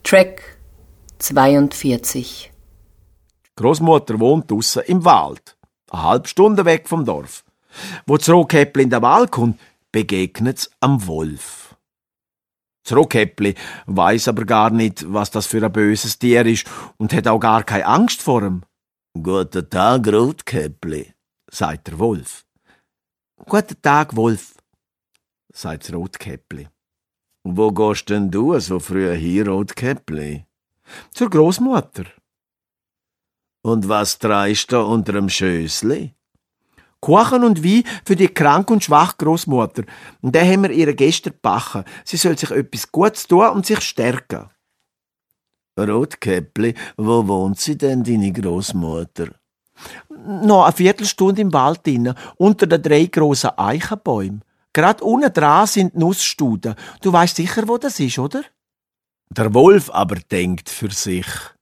Track 42. Die Großmutter wohnt draussen im Wald, eine halbe Stunde weg vom Dorf. Wo das Rotkäppli in den Wald kommt, begegnet's am Wolf. Das Rotkäppli weiss aber gar nicht, was das für ein böses Tier ist und hat auch gar keine Angst vor ihm. »Guten Tag, Rotkäppli«, sagt der Wolf. »Guten Tag, Wolf«, sagt das Rotkäppli. »Wo gehst denn du so früh hin, Rotkäppli?« »Zur Großmutter.« »Und was treibst du unter dem Schössli?« »Kuchen und Wein für die krank und schwache Großmutter. Und den haben wir ihr gestern gebacken. Sie soll sich etwas Gutes tun und sich stärken.« »Rotkäppli, wo wohnt sie denn, deine Großmutter?« »Noch eine Viertelstunde im Wald drinnen, unter den 3 grossen Eichenbäumen. Gerade unten dran sind die Nussstuden. Du weißt sicher, wo das ist, oder?« Der Wolf aber denkt für sich: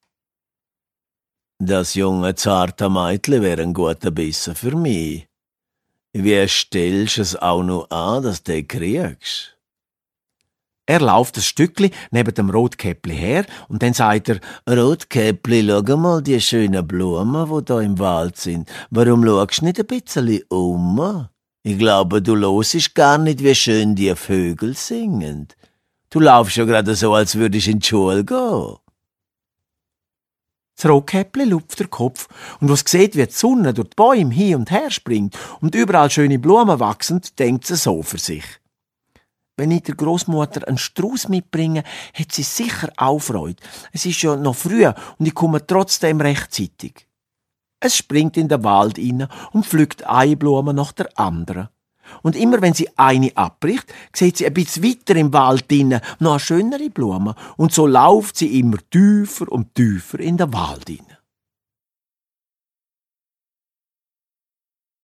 »Das junge, zarte Meitli wäre ein guter Bissen für mich. Wie stellst du es auch noch an, dass du den kriegst?« Er läuft ein Stückli neben dem Rotkäppli her und dann sagt er: »Rotkäppli, schau mal die schönen Blumen, die da im Wald sind. Warum schaust du nicht ein bisschen um? Ich glaube, du hörst gar nicht, wie schön die Vögel singen. Du laufst ja gerade so, als würdest du in die Schule gehen.« Das Rotkäppli lupft den Kopf und was sieht, wie die Sonne durch die Bäume hin und her springt und überall schöne Blumen wachsen, denkt sie so für sich: »Wenn ich der Großmutter einen Strauß mitbringe, hat sie sicher auch Freude. Es ist ja noch früh und ich komme trotzdem rechtzeitig.« Es springt in den Wald rein und pflückt eine Blume nach der anderen. Und immer wenn sie eine abbricht, sieht sie ein bisschen weiter im Wald drinnen noch eine schönere Blume. Und so läuft sie immer tiefer und tiefer in den Wald rein.